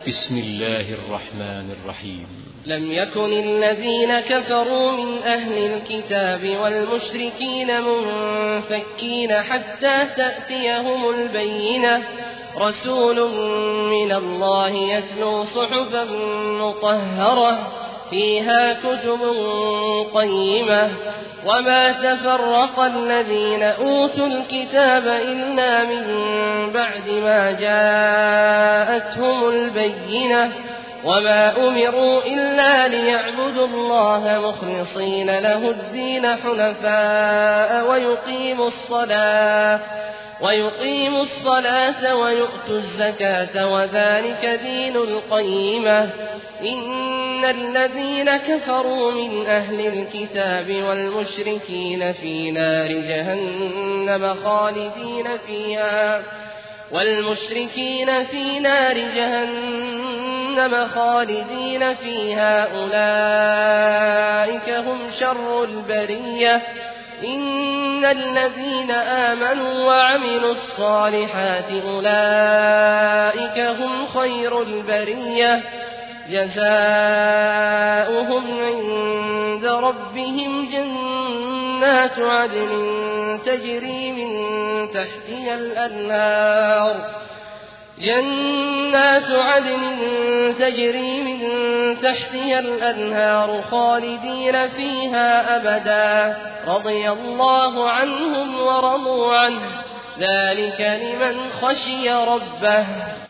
بسم الله الرحمن الرحيم. لم يكن الذين كفروا من أهل الكتاب والمشركين منفكين حتى تأتيهم البينة، رسول من الله يتلو صحفا مطهرة فيها كتب قيمة، وما تفرق الذين أوتوا الكتاب إلا من بعد ما جاءتهم البينة، وما أمروا إلا ليعبدوا الله مخلصين له الدين حنفاء ويقيموا الصلاة ويؤتوا الزكاة وذلك دين القيمة. إن الذين كفروا من أهل الكتاب والمشركين في نار جهنم خالدين فيها أولئك هم شر البرية. إن الذين آمنوا وعملوا الصالحات أولئك هم خير البرية، جزاؤهم عند ربهم جنات عدن تجري من تحتها الأنهار خالدين فيها أبدا، رضي الله عنهم ورضوا عنه، ذلك لمن خشي ربه.